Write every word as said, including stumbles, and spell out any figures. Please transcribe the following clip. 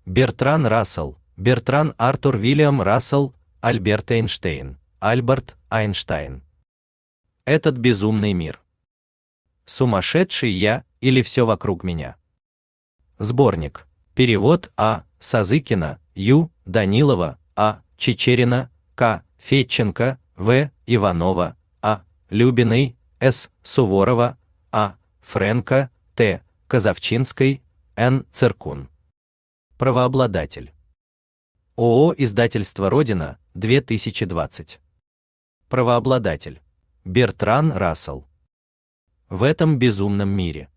Бертран Рассел, Бертран Артур Вильям Рассел, Альберт Эйнштейн, Альберт Айнштейн. Этот безумный мир. Сумасшедший я или все вокруг меня? Сборник. Перевод А. Сазыкина, Ю. Данилова, А. Чечерина, К. Федченко, В. Иванова, А. Любиной, С. Суворова, А. Френко, Т. Казавчинской, Н. Циркун. Правообладатель. ООО «Издательство Родина», две тысячи двадцать. Правообладатель. Бертран Рассел. В этом безумном мире.